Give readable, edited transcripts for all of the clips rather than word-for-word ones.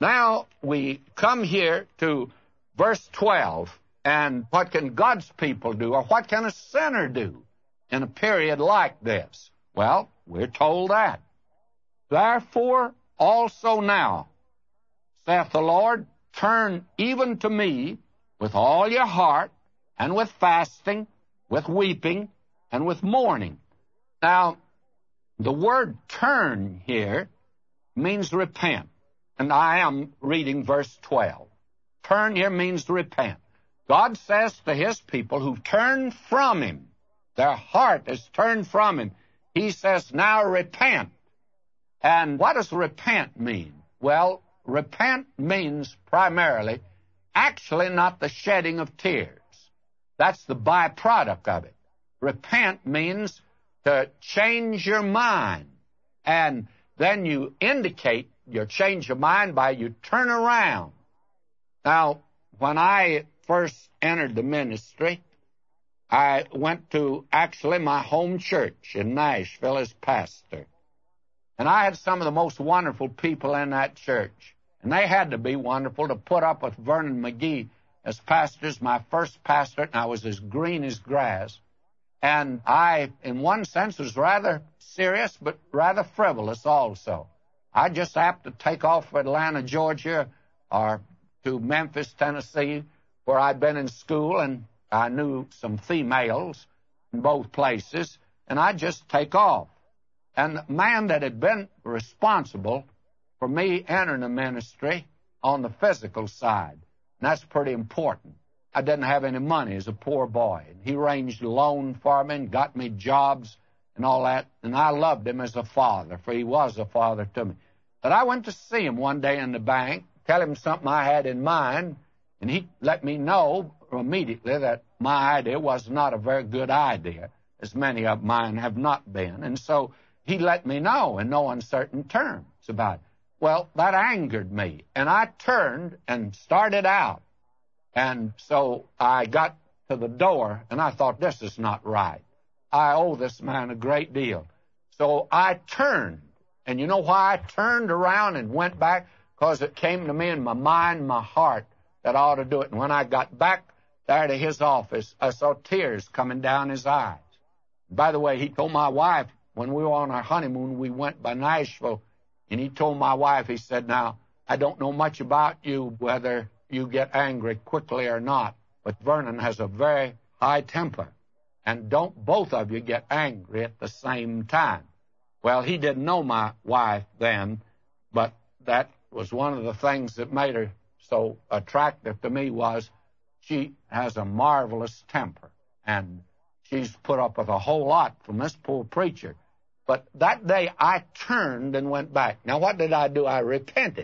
Now we come here to verse 12, and what can God's people do, or what can a sinner do in a period like this? Well, we're told that. Therefore also now, saith the Lord, turn even to me with all your heart, and with fasting, with weeping, and with mourning. Now, the word turn here means repent. And I am reading verse 12. Turn here means repent. God says to his people who turn from him, their heart is turned from him, he says, now repent. And what does repent mean? Well, repent means primarily, actually not the shedding of tears. That's the byproduct of it. Repent means to change your mind. And then you indicate your change of mind by you turn around. Now, when I first entered the ministry, I went to actually my home church in Nashville as pastor. And I had some of the most wonderful people in that church. And they had to be wonderful to put up with Vernon McGee as pastors, my first pastor, and I was as green as grass. And I, in one sense, was rather serious, but rather frivolous also. I just happened to take off for Atlanta, Georgia, or to Memphis, Tennessee, where I'd been in school, and I knew some females in both places, and I'd just take off. And the man that had been responsible for me entering the ministry on the physical side, and that's pretty important. I didn't have any money as a poor boy, and he arranged a loan for me and got me jobs and all that, and I loved him as a father, for he was a father to me. But I went to see him one day in the bank, tell him something I had in mind, and he let me know immediately that my idea was not a very good idea, as many of mine have not been. And so he let me know in no uncertain terms about it. Well, that angered me, and I turned and started out. And so I got to the door, and I thought, this is not right. I owe this man a great deal. So I turned. And you know why I turned around and went back? Because it came to me in my mind, my heart, that I ought to do it. And when I got back there to his office, I saw tears coming down his eyes. By the way, he told my wife, when we were on our honeymoon, we went by Nashville, and he told my wife, he said, now, I don't know much about you, whether you get angry quickly or not, but Vernon has a very high temper, and don't both of you get angry at the same time. Well, he didn't know my wife then, but that was one of the things that made her so attractive to me was she has a marvelous temper, and she's put up with a whole lot from this poor preacher. But that day I turned and went back. Now, what did I do? I repented.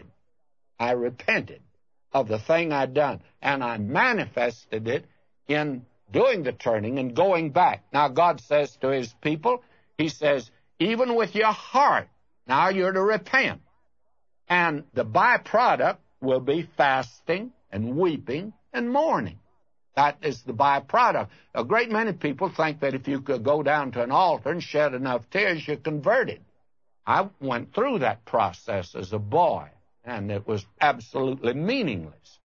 I repented of the thing I'd done, and I manifested it in doing the turning and going back. Now, God says to his people, he says, even with your heart, now you're to repent. And the byproduct will be fasting and weeping and mourning. That is the byproduct. A great many people think that if you could go down to an altar and shed enough tears, you're converted. I went through that process as a boy, and it was absolutely meaningless.